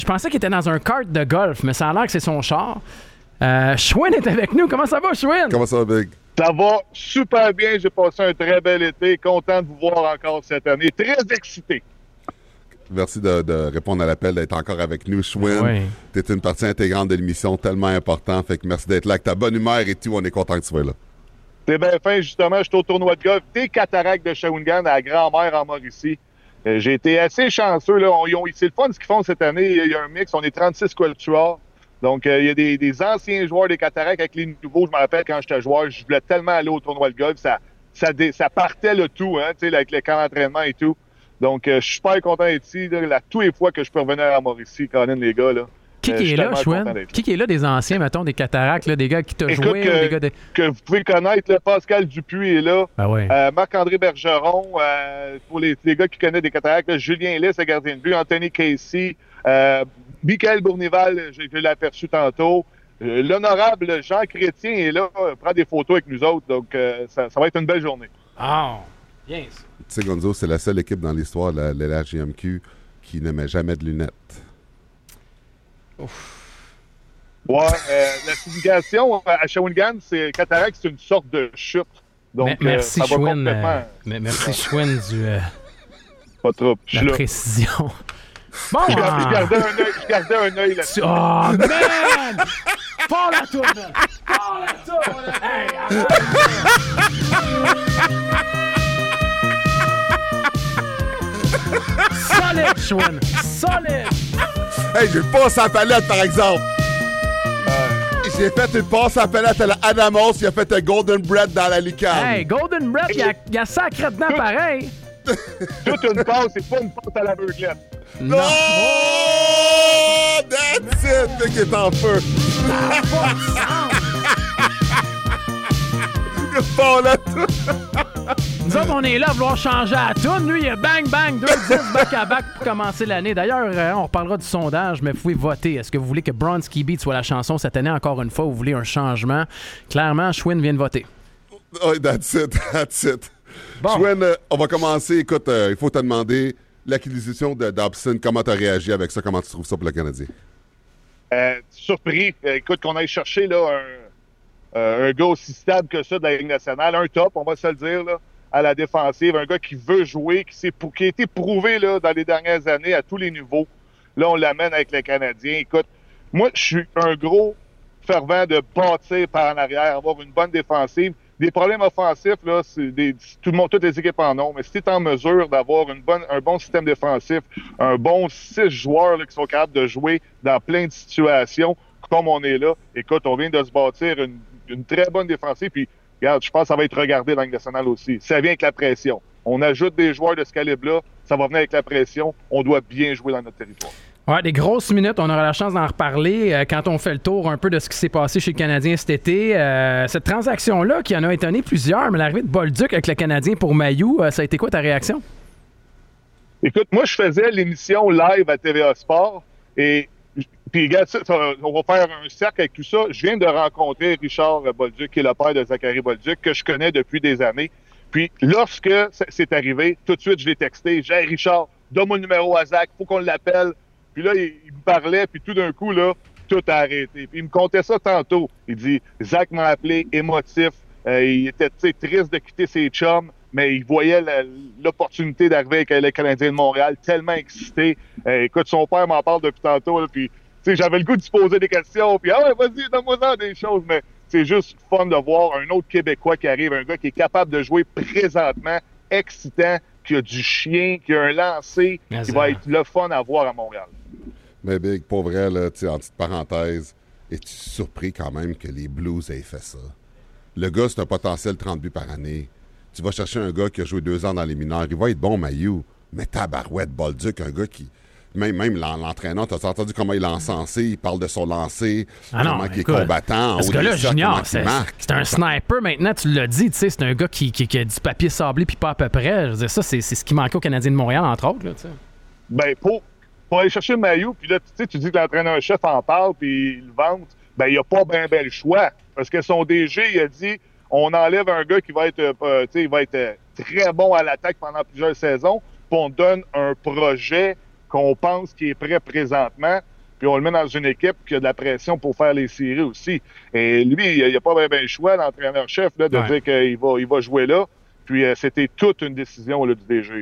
Je pensais qu'il était dans un kart de golf, mais ça a l'air que c'est son char. Schwinn est avec nous. Comment ça va, Schwinn? Comment ça va, Big? Ça va super bien. J'ai passé un très bel été. Content de vous voir encore cette année. Très excité. Merci de répondre à l'appel, d'être encore avec nous, Schwinn. Oui. T'es une partie intégrante de l'émission, tellement important. Fait que merci d'être là, avec ta bonne humeur et tout. On est content que tu sois là. C'est bien fin, justement. Je suis au tournoi de golf des Cataractes de Shawinigan à la grand-mère en Mauricie. J'ai été assez chanceux. Là. C'est le fun ce qu'ils font cette année. Il y a un mix. On est 36 Quatuors. Donc, il y a des anciens joueurs des Cataractes avec les nouveaux. Je me rappelle quand j'étais joueur, je voulais tellement aller au tournoi de golf. Ça partait le tout, hein, avec le camp d'entraînement et tout. Donc, je suis super content d'être ici. Là, tous les fois que je peux revenir à Mauricie, Colin, les gars. Là, Qui est là, Schwinn? Qui est là des anciens, mettons, des Cataractes, là, des gars qui t'ont joué? Ou des gars de... que vous pouvez connaître, là, Pascal Dupuis est là. Ah ouais. Marc-André Bergeron, pour les gars qui connaissent des Cataractes, là, Julien Lys, le gardien de but, Anthony Casey, Michael Bournival, je l'ai aperçu tantôt. L'honorable Jean Chrétien est là, prend des photos avec nous autres. Donc, ça va être une belle journée. Ah, bien ça. Tu sais, Gonzo, c'est la seule équipe dans l'histoire de la LHJMQ qui ne met jamais de lunettes. Ouf. Ouais, la signification à Shawinigan, c'est Cataracte, c'est une sorte de chute. Donc, merci, ça va Schwinn. complètement... Merci, Schwinn, Pas trop. Je suis la là. précision. Bon, Je gardais un œil là-dessus. Oh, man! Pas la tour, man! Pas la tour! Hey, solide, Schwinn! Solide! Hey, j'ai passe à la palette, par exemple. J'ai fait une passe à la palette à la Adamos. Il a fait un Golden Bread dans la lucarne. Hey, Golden Bread, il y a sacré dedans pareil! Toute une passe, c'est pas une passe à l'aveuglette. Non! Oh! That's it! Fait qu'il est en feu. Il part là tout. Nous autres, on est là à vouloir changer à toune. Lui, il a bang, bang, 2-10 back-à-back pour commencer l'année. D'ailleurs, on reparlera du sondage, mais vous pouvez voter. Est-ce que vous voulez que Bronski Beat soit la chanson cette année encore une fois ou vous voulez un changement? Clairement, Schwinn vient de voter. Oh, that's it, that's it. Bon. Schwinn, on va commencer. Écoute, il faut te demander l'acquisition de Dobson. Comment tu as réagi avec ça? Comment tu trouves ça pour le Canadien? Surpris. Écoute, qu'on aille chercher là, un gars aussi stable que ça de la Ligue nationale. Un top, on va se le dire, là, à la défensive. Un gars qui veut jouer, qui a été prouvé là, dans les dernières années à tous les niveaux. Là, on l'amène avec les Canadiens. Écoute, moi, je suis un gros fervent de bâtir par en arrière, avoir une bonne défensive. Des problèmes offensifs, là, toutes les équipes en ont, mais si tu es en mesure d'avoir un bon système défensif, un bon 6 joueurs là, qui sont capables de jouer dans plein de situations, comme on est là, écoute, on vient de se bâtir une très bonne défensive, puis regarde, je pense que ça va être regardé dans le national aussi. Ça vient avec la pression. On ajoute des joueurs de ce calibre-là, ça va venir avec la pression, on doit bien jouer dans notre territoire. Ouais, des grosses minutes. On aura la chance d'en reparler quand on fait le tour un peu de ce qui s'est passé chez le Canadien cet été. Cette transaction-là, qui en a étonné plusieurs, mais l'arrivée de Bolduc avec le Canadien pour Mailloux, ça a été quoi ta réaction? Écoute, moi, je faisais l'émission live à TVA Sport et puis, regarde, on va faire un cercle avec tout ça. Je viens de rencontrer Richard Bolduc, qui est le père de Zachary Bolduc, que je connais depuis des années. Puis, lorsque c'est arrivé, tout de suite, je l'ai texté. J'ai dit, Richard, donne-moi le numéro à Zach, faut qu'on l'appelle. Puis là, il me parlait, puis tout d'un coup, là, tout a arrêté. Puis il me contait ça tantôt. Il dit, Zach m'a appelé, émotif. Il était triste de quitter ses chums, mais il voyait l'opportunité d'arriver avec le Canadien de Montréal, tellement excité. Écoute, son père m'en parle depuis tantôt, là, puis j'avais le goût de se poser des questions, puis ah ouais, vas-y, donne-moi des choses, mais c'est juste fun de voir un autre Québécois qui arrive, un gars qui est capable de jouer présentement, excitant, qui a du chien, qui a un lancer, qui va être le fun à voir à Montréal. Mais Big, pour vrai, là, en petite parenthèse, es-tu surpris quand même que les Blues aient fait ça? Le gars, c'est un potentiel 30 buts par année. Tu vas chercher un gars qui a joué 2 ans dans les mineurs. Il va être bon, Mailloux. Mais tabarouette, Bolduc, un gars qui... Même l'entraîneur, t'as entendu comment il a encensé, il parle de son lancer, comment il est combattant. Parce que là, Junior, c'est un sniper maintenant, tu l'as dit, c'est un gars qui a du papier sablé puis pas à peu près. Je veux dire, ça, c'est ce qui manquait aux Canadiens de Montréal, entre autres. Là, ben, pour aller chercher Mailloux, puis là, tu dis que l'entraîneur-chef en parle puis il le vante, ben, il n'y a pas bien le choix. Parce que son DG, il a dit, on enlève un gars qui va être, il va être très bon à l'attaque pendant plusieurs saisons, puis on donne un projet qu'on pense qui est prêt présentement. puis on le met dans une équipe qui a de la pression pour faire les séries aussi. Et lui, il n'a pas bien le choix, l'entraîneur-chef, là, de dire qu'il va jouer là. Puis c'était toute une décision là, du DG.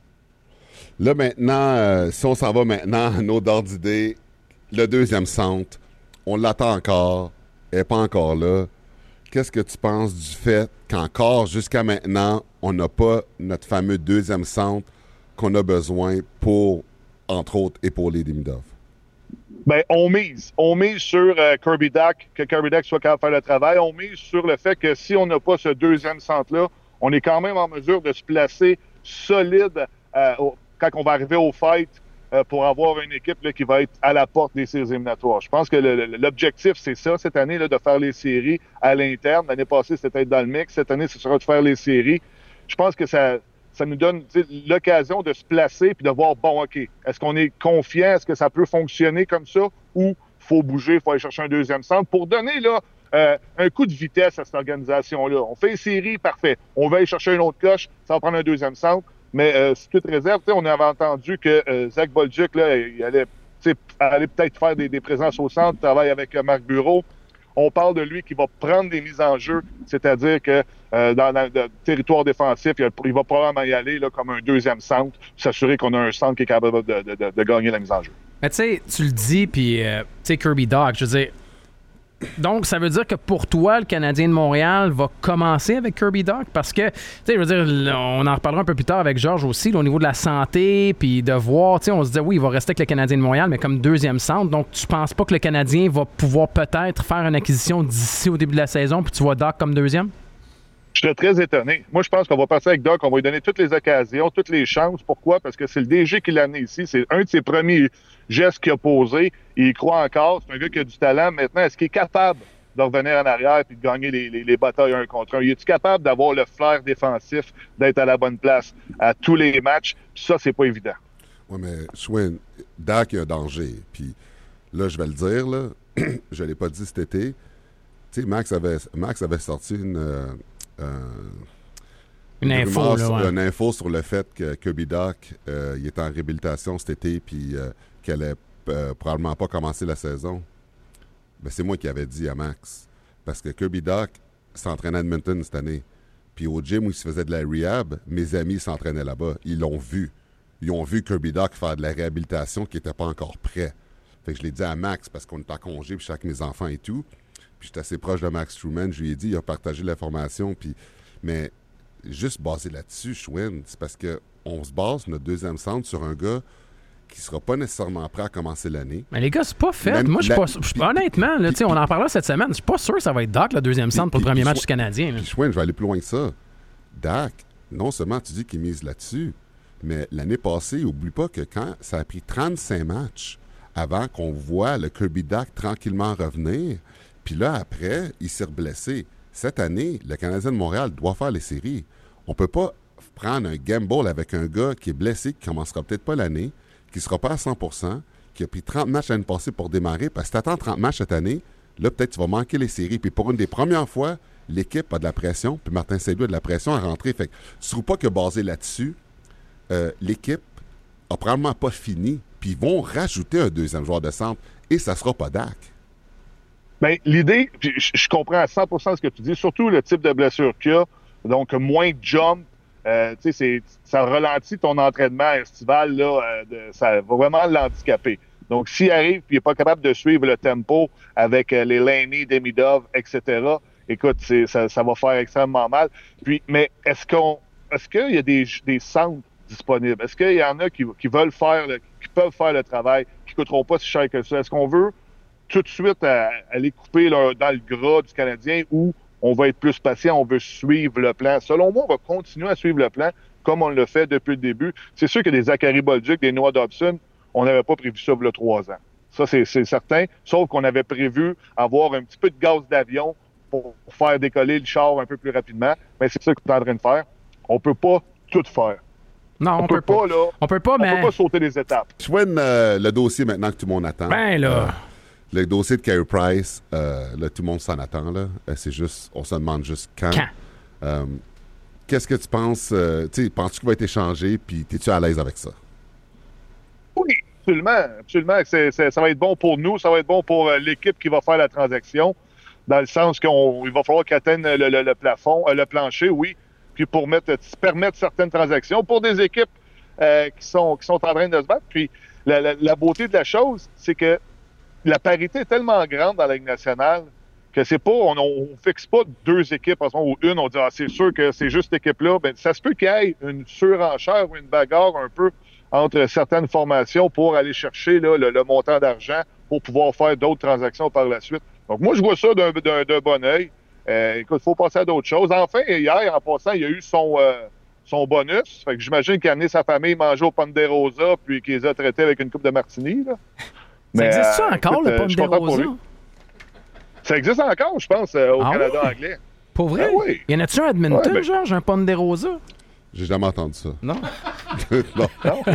Là, maintenant, si on s'en va maintenant à nos ordres d'idée, le deuxième centre, on l'attend encore, elle n'est pas encore là. Qu'est-ce que tu penses du fait qu'encore jusqu'à maintenant, on n'a pas notre fameux deuxième centre qu'on a besoin pour, entre autres, épauler Demidov? Bien, on mise sur Kirby Dach, que Kirby Dach soit capable de faire le travail. On mise sur le fait que si on n'a pas ce deuxième centre-là, on est quand même en mesure de se placer solide quand on va arriver au fight pour avoir une équipe là, qui va être à la porte des séries éliminatoires. Je pense que l'objectif, c'est ça, cette année, là, de faire les séries à l'interne. L'année passée, c'était d'être dans le mix. Cette année, ce sera de faire les séries. Je pense que ça nous donne l'occasion de se placer puis de voir, bon, OK, est-ce qu'on est confiant? Est-ce que ça peut fonctionner comme ça? Ou il faut bouger, il faut aller chercher un deuxième centre pour donner là un coup de vitesse à cette organisation-là. On fait les séries, parfait. On va aller chercher une autre coche, ça va prendre un deuxième centre. Mais c'est toute réserve. On avait entendu que Zach Bolduc, là, il allait peut-être faire des présences au centre, travaille avec Marc Bureau. On parle de lui qui va prendre des mises en jeu, c'est-à-dire que dans le territoire défensif, il va probablement y aller là, comme un deuxième centre, s'assurer qu'on a un centre qui est capable de gagner la mise en jeu. Mais tu sais, tu le dis, puis tu sais, Kirby Dach, je veux dire, donc, ça veut dire que pour toi, le Canadien de Montréal va commencer avec Kirby Dach? Parce que, tu sais, je veux dire, on en reparlera un peu plus tard avec Georges aussi, là, au niveau de la santé, puis de voir, tu sais, on se disait, oui, il va rester avec le Canadien de Montréal, mais comme deuxième centre. Donc, tu penses pas que le Canadien va pouvoir peut-être faire une acquisition d'ici au début de la saison, puis tu vois Dach comme deuxième? Je serais très étonné. Moi, je pense qu'on va passer avec Dach, on va lui donner toutes les occasions, toutes les chances. Pourquoi? Parce que c'est le DG qui l'a amené ici. C'est un de ses premiers gestes qu'il a posé. Il y croit encore. C'est un gars qui a du talent. Maintenant, est-ce qu'il est capable de revenir en arrière et de gagner les batailles un contre un? Est-il capable d'avoir le flair défensif, d'être à la bonne place à tous les matchs? Puis ça, c'est pas évident. Oui, mais Schwinn, Dach, il y a un danger. Puis là, je vais le dire, là, je ne l'ai pas dit cet été. Tu sais, Max avait sorti une info sur le fait que Kirby Dach il est en réhabilitation cet été puis qu'elle n'allait probablement pas commencer la saison. Ben, c'est moi qui avais dit à Max. Parce que Kirby Dach s'entraînait à Edmonton cette année. Puis au gym où il se faisait de la rehab, mes amis s'entraînaient là-bas. Ils l'ont vu. Ils ont vu Kirby Dach faire de la réhabilitation qui n'était pas encore prêt. Fait que je l'ai dit à Max parce qu'on est en congé puis avec mes enfants et tout. Puis j'étais assez proche de Max Truman. Je lui ai dit, il a partagé l'information. Puis, mais juste basé là-dessus, Schwinn, c'est parce qu'on se base notre deuxième centre sur un gars qui sera pas nécessairement prêt à commencer l'année. Mais les gars, c'est pas fait. Moi, je suis pas honnêtement, là, on en parlera cette semaine. Je suis pas sûr que ça va être Dach, le deuxième centre, pour le premier match du Canadien. Puis Schwinn, je vais aller plus loin que ça. Dach, non seulement tu dis qu'il mise là-dessus, mais l'année passée, oublie pas que quand ça a pris 35 matchs avant qu'on voit le Kirby Dach tranquillement revenir, puis là, après, il s'est reblessé. Cette année, le Canadien de Montréal doit faire les séries. On peut pas prendre un gamble avec un gars qui est blessé, qui commencera peut-être pas l'année, qui sera pas à 100%, qui a pris 30 matchs l'année passée pour démarrer, parce que si tu attends 30 matchs cette année, là, peut-être tu vas manquer les séries. Puis pour une des premières fois, l'équipe a de la pression, puis Martin Saint-Louis a de la pression à rentrer. Fait que tu trouves pas que basé là-dessus, l'équipe a probablement pas fini, puis ils vont rajouter un deuxième joueur de centre, et ça sera pas Dach. Bien, l'idée, je comprends à 100% ce que tu dis, surtout le type de blessure qu'il y a, donc moins de jump, ça ralentit ton entraînement estival, là, ça va vraiment l'handicaper. Donc, s'il arrive et il n'est pas capable de suivre le tempo avec les Laney, Demidov, etc., écoute, ça va faire extrêmement mal. Mais est-ce qu'il y a des centres disponibles? Est-ce qu'il y en a qui veulent qui peuvent faire le travail, qui ne coûteront pas si cher que ça? Est-ce qu'on veut tout de suite aller couper dans le gras du Canadien ou on va être plus patient, on veut suivre le plan? Selon moi, on va continuer à suivre le plan comme on l'a fait depuis le début. C'est sûr que des Zachary Bolduc, des Noah Dobson, on n'avait pas prévu ça il y a 3 ans. Ça, c'est certain. Sauf qu'on avait prévu avoir un petit peu de gaz d'avion pour faire décoller le char un peu plus rapidement. Mais c'est ça qu'on est en train de faire. On peut pas tout faire. Non, on peut pas. Là, on peut pas sauter les étapes. Je vois le dossier maintenant que tout le monde attend. Ben là... le dossier de Carey Price, là, tout le monde s'en attend. Là. C'est juste, on se demande juste quand. Qu'est-ce que tu penses? Penses-tu qu'il va être échangé? Puis, es-tu à l'aise avec ça? Oui. absolument. Ça va être bon pour nous, ça va être bon pour l'équipe qui va faire la transaction, dans le sens qu'il va falloir qu'ils atteignent le plafond, le plancher, oui, puis pour permettre certaines transactions pour des équipes qui sont en train de se battre. Puis la beauté de la chose, c'est que la parité est tellement grande dans la Ligue nationale que c'est pas, on fixe pas deux équipes en ce moment, ou une, on dit c'est sûr que c'est juste cette équipe-là. Ben, ça se peut qu'il y ait une surenchère ou une bagarre un peu entre certaines formations pour aller chercher là, le montant d'argent pour pouvoir faire d'autres transactions par la suite. Donc moi, je vois ça d'un bon œil. Écoute, il faut passer à d'autres choses. Enfin, hier, en passant, il a eu son bonus. Fait que j'imagine qu'il a amené sa famille manger au Ponderosa puis qu'il les a traités avec une coupe de martini. Là. Ça existe ça encore, le Ponderosa? Ça existe encore, je pense, au Canada anglais. Pour vrai? Ah, oui. Y en a-tu un à Edmonton, Georges, un Ponderosa? J'ai jamais entendu ça. Non? Non.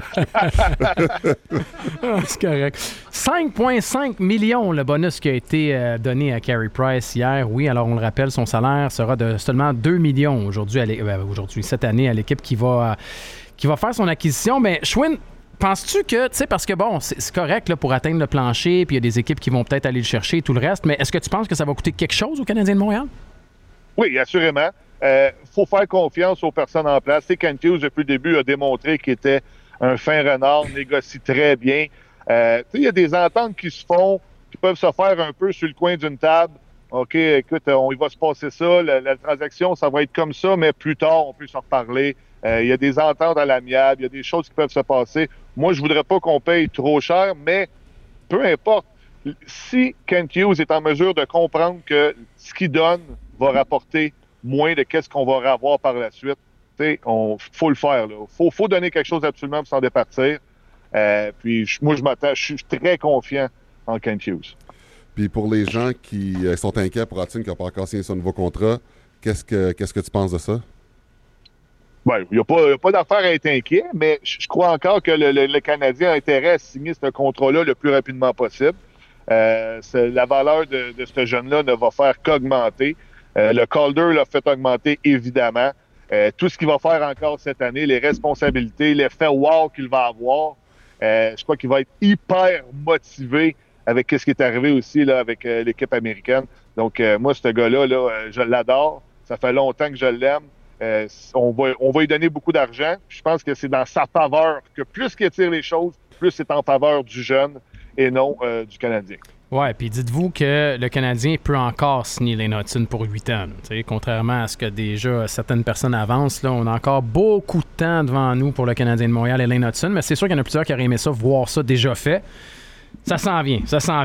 C'est correct. 5,5 millions le bonus qui a été donné à Carey Price hier. Oui, alors on le rappelle, son salaire sera de seulement 2 millions aujourd'hui, cette année, à l'équipe qui va faire son acquisition. Mais Schwinn, penses-tu que, tu sais, parce que bon, c'est correct là, pour atteindre le plancher, puis il y a des équipes qui vont peut-être aller le chercher et tout le reste, mais est-ce que tu penses que ça va coûter quelque chose aux Canadiens de Montréal? Oui, assurément. Faut faire confiance aux personnes en place. C'est Kent Hughes, depuis le début, a démontré qu'il était un fin renard, négocie très bien. Il y a des ententes qui se font, qui peuvent se faire un peu sur le coin d'une table. OK, écoute, il va se passer ça, la transaction, ça va être comme ça, mais plus tard, on peut s'en reparler. Il y a des ententes à l'amiable, il y a des choses qui peuvent se passer. Moi, je voudrais pas qu'on paye trop cher, mais peu importe. Si Kent Hughes est en mesure de comprendre que ce qu'il donne va rapporter moins de qu'est-ce qu'on va avoir par la suite, faut le faire. Il faut donner quelque chose absolument pour s'en départir. Puis moi, je suis très confiant en Kent Hughes. Puis pour les gens qui sont inquiets pour Hudson qui n'a pas encore signé son nouveau contrat, qu'est-ce que tu penses de ça? Ben, il n'y a pas d'affaire à être inquiet, mais je crois encore que le Canadien a intérêt à signer ce contrat-là le plus rapidement possible. La valeur de ce jeune-là ne va faire qu'augmenter. Le Calder l'a fait augmenter, évidemment. Tout ce qu'il va faire encore cette année, les responsabilités, l'effet wow qu'il va avoir, je crois qu'il va être hyper motivé avec ce qui est arrivé aussi là, avec l'équipe américaine. Donc, moi, ce gars-là, je l'adore. Ça fait longtemps que je l'aime. On va lui donner beaucoup d'argent. Je pense que c'est dans sa faveur que plus qu'il attire les choses, plus c'est en faveur du jeune et non du Canadien. Ouais, puis dites-vous que le Canadien peut encore signer Lane Hutson pour 8 ans. Contrairement à ce que déjà certaines personnes avancent, là, on a encore beaucoup de temps devant nous pour le Canadien de Montréal et Lane Hutson, mais c'est sûr qu'il y en a plusieurs qui auraient aimé ça, voir ça déjà fait. Ça s'en vient.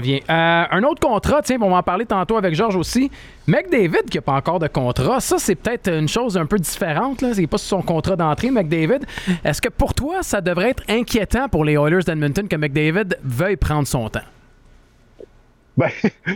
Un autre contrat, on va en parler tantôt avec Georges aussi. McDavid qui n'a pas encore de contrat, ça c'est peut-être une chose un peu différente. Là. C'est pas sur son contrat d'entrée, McDavid. Est-ce que pour toi, ça devrait être inquiétant pour les Oilers d'Edmonton que McDavid veuille prendre son temps? Ben,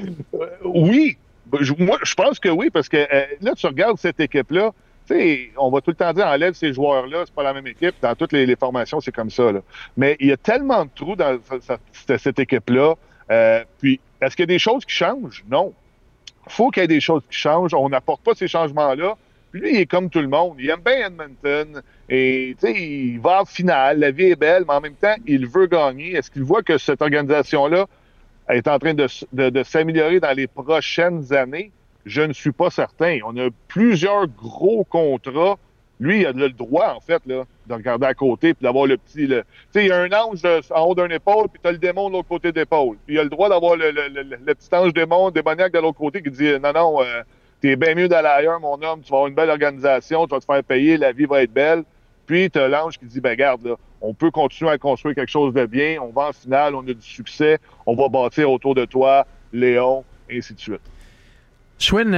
oui. Moi, je pense que oui, parce que là, tu regardes cette équipe-là, on va tout le temps dire enlève ces joueurs-là, c'est pas la même équipe. Dans toutes les formations, c'est comme ça. Là. Mais il y a tellement de trous dans cette équipe-là. Puis, est-ce qu'il y a des choses qui changent? Non. Il faut qu'il y ait des choses qui changent. On n'apporte pas ces changements-là. Puis lui, il est comme tout le monde. Il aime bien Edmonton. Et il va en finale. La vie est belle, mais en même temps, il veut gagner. Est-ce qu'il voit que cette organisation-là est en train de s'améliorer dans les prochaines années? Je ne suis pas certain. On a plusieurs gros contrats. Lui, il a le droit, en fait, là, de regarder à côté puis d'avoir le petit... Tu sais, il y a un ange en haut d'un épaule puis tu as le démon de l'autre côté de l'épaule. Puis il a le droit d'avoir le petit ange démoniaque de l'autre côté qui dit « Non, t'es bien mieux d'aller ailleurs, mon homme. Tu vas avoir une belle organisation. Tu vas te faire payer. La vie va être belle. » Puis tu as l'ange qui dit « Ben garde, là, on peut continuer à construire quelque chose de bien. On va en finale. On a du succès. On va bâtir autour de toi, Léon, et ainsi de suite. » Schwinn,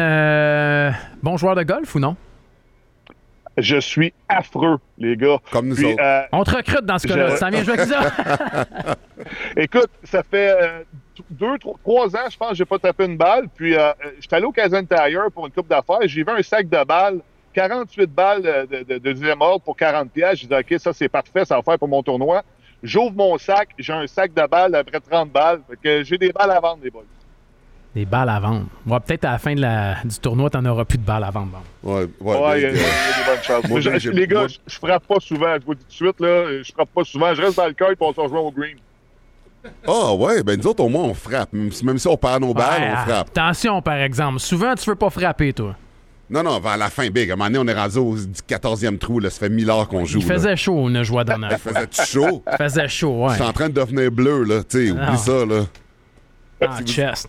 bon joueur de golf ou non? Je suis affreux, les gars. Comme nous autres. On te recrute dans ce cas-là. Ça vient jouer avec ça. Écoute, ça fait 3 ans, je pense, que j'ai pas tapé une balle. Puis, j'étais allé au Kazan Tire pour une coupe d'affaires. J'ai vu un sac de balles, 48 balles de deuxième ordre pour 40 pièces. J'ai dit, OK, ça, c'est parfait, ça va faire pour mon tournoi. J'ouvre mon sac, j'ai un sac de balles après 30 balles. Fait que j'ai des balles à vendre, les boys. Des balles à vendre. Ouais, peut-être à la fin du tournoi, t'en auras plus de balles à vendre. Ouais, il y a des bonnes chances. Les gars, je frappe pas souvent. Je vous dis tout de suite, là, je frappe pas souvent. Je reste dans le cœur et on se rejoint au green. Ah ouais, ben nous autres, au moins, on frappe. Même si on perd nos balles, Ouais, on frappe. Attention, par exemple. Souvent, tu veux pas frapper, toi. Non, vers la fin, big. À un moment donné, on est rendu au 14e trou. Là. Ça fait 1000 heures qu'on joue. Il faisait chaud, on a joué dans Il faisait chaud. Il faisait chaud, ouais. Je suis en train de devenir bleu, là. Tu sais, oublie ça, là. Ah, chest.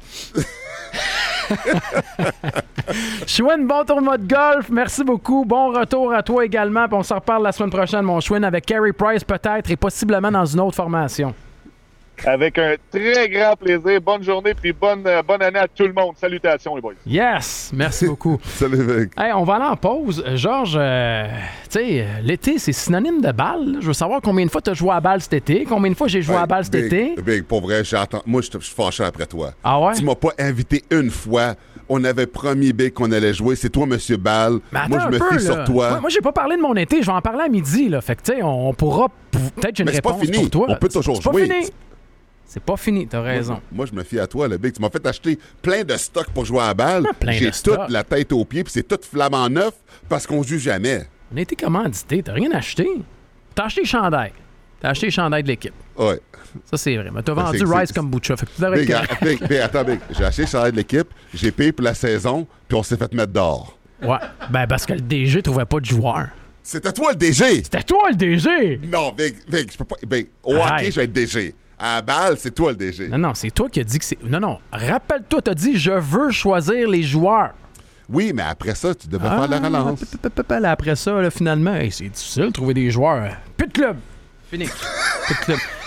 Chouine, bon tournoi de golf. Merci beaucoup. Bon retour à toi également. Puis on s'en reparle la semaine prochaine, mon Chouine, avec Carey Price peut-être et possiblement dans une autre formation. Avec un très grand plaisir. Bonne journée puis bonne année à tout le monde. Salutations, les boys. Yes! Merci beaucoup. Salut, mec. Hey, on va aller en pause. Georges, tu sais, l'été, c'est synonyme de balle. Je veux savoir combien de fois tu as joué à la balle cet été, combien de fois j'ai joué à la balle cet été. Big, pour vrai, moi, je suis fâché après toi. Ah ouais? Tu m'as pas invité une fois. On avait promis, Big, qu'on allait jouer. C'est toi, Monsieur Balle. Moi, je me fie sur toi. Moi, j'ai pas parlé de mon été. Je vais en parler à midi. Là. Fait que, tu sais, on pourra... Peut-être j'ai une Mais c'est pas réponse fini. pour toi. On peut toujours C'est pas jouer. fini. C'est pas fini, t'as raison. Moi, je me fie à toi, le Big. Tu m'as fait acheter plein de stocks pour jouer à la balle. Plein J'ai de stocks. toute la tête aux pieds, puis c'est tout flamant neuf parce qu'on joue jamais. On a été commandité. T'as rien acheté. T'as acheté les chandails. T'as acheté les chandails de l'équipe. Ouais. Ça, c'est vrai. Mais t'as Ben, vendu c'est- Rice c'est- Kombucha. Fait que tu devrais Big, être correct. attends, Big. J'ai acheté le salaire de l'équipe, j'ai payé pour la saison, puis on s'est fait mettre dehors. Ouais. Ben, parce que le DG trouvait pas de joueur. C'était toi le DG! C'était toi, le DG! Non, Big, je peux pas. Big, au Arrête. hockey, je vais être DG. À la balle, c'est toi le DG. Non, c'est toi qui as dit que c'est... Non. Rappelle-toi, t'as dit « Je veux choisir les joueurs ». Oui, mais après ça, tu devais faire la relance. Après ça, là, finalement, hey, c'est difficile de trouver des joueurs. Plus de club. Fini. Plus de club.